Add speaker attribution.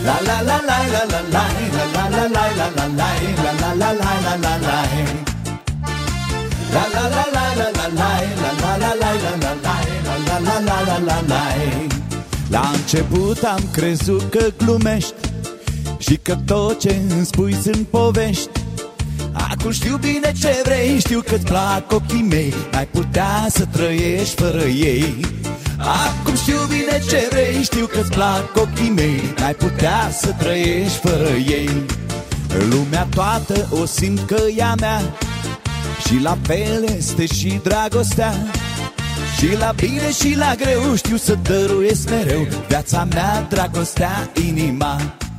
Speaker 1: La la la la la la la la la la la la la la la la la la la. La la la la la la la la la la la la la la la la la. La început am crezut că glumești și că tot ce îmi spui sunt povești. Acum știu bine ce vrei, știu că-ți plac ochii mei, n-ai putea să trăiești fără ei. Acum știu bine ce vrei, știu că-ți plac ochii mei, n-ai putea să trăiești fără ei. Lumea toată o simt că e a mea și la fel este și dragostea. Și la bine și la greu știu să dăruiesc mereu viața mea, dragostea, inima.